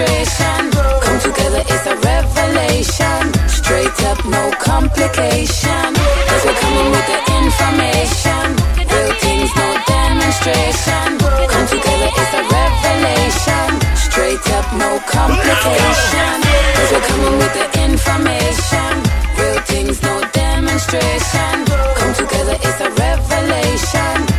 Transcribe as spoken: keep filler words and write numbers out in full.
demonstration. Come together, it's a revelation. Straight up, no complication. Cause we're coming with the information. Real things, no demonstration. Come together, it's a revelation. Straight up, no complication.